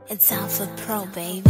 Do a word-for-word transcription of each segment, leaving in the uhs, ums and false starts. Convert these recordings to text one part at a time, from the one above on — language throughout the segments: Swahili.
It's Alpha Pro, baby.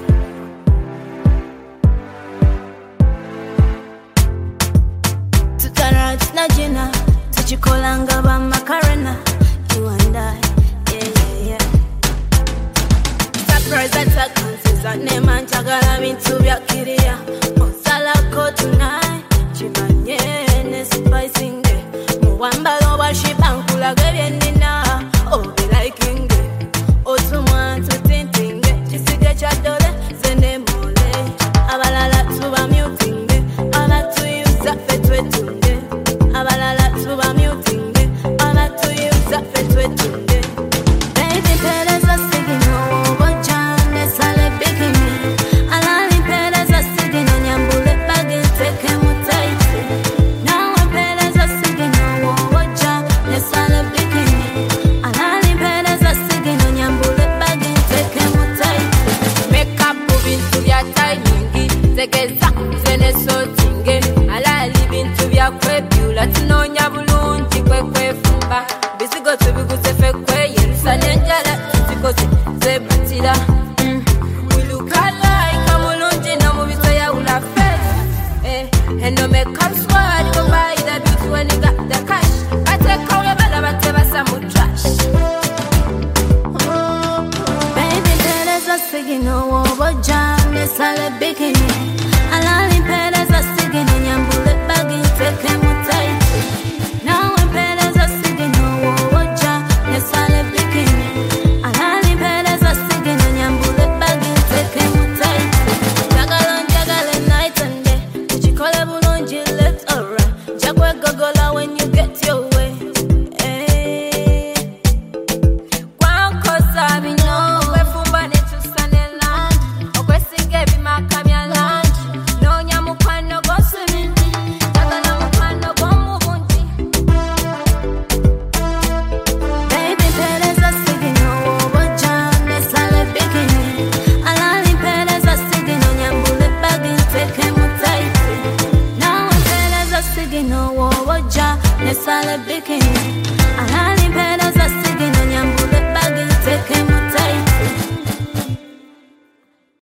Tutarats na jina, tuchikolanga ba makarena. You and I, yeah, yeah, yeah. Surprise attack, kansiza nema njagala bintu bya kiriya. Osala ko tonight, chibanye ne spicing it. Muwambalo washiba nkulaga byenina, oh be liking it. Otumwa tutinting it, chisige cha dole zene mole. Abalala tuba muting it, ala tu use up fetwe tunde. Abalala tuba muting it, ala tu use up fetwe tunde. Baby pereza sigino bojane sale bikini. Alani pereza sigino nyambule bagi teke mutaiti. Nawe pereza sigino bojane sale bikini. Alani pereza sigino nyambule bagi teke mutaiti. Make up bintu bya timing, tegeza zene sotinge. Alali bintu bya kwebula tunonya bulungi kwe kwefumba. Bisigo tubiguze fe kwe yerusane njala zikoze zebatira. Mm. We look alike amulungi no mubito ya ula face. Eh, and no make up squad go buy the beauty when you got the cash. I take all your bella bate basa mu trash. Baby pereza sigino wobojane sale bikini. Alali pereza sigino nyambule bagi teke mutaiti. Nawe pereza sigino wobojane sale bikini. Alali pereza sigino nyambule bagi teke mutaiti. Jagala njagala night and day. Tuchikole bulungi left or right. Jagwe gogola when you get your way. Eh. Kwankosa bino kwefumba netusane land. Okwesige bimakamya land. Nonya mukwano gosibindi. Jagala mukwano gomubundi. Baby pereza sigino wobojane sale bikini. Alali pereza sigino nyambule bagi teke mutaiti. Nawe pereza sigino wobojane sale bikini. Alali pereza sigino nyambule bagi teke mutaiti.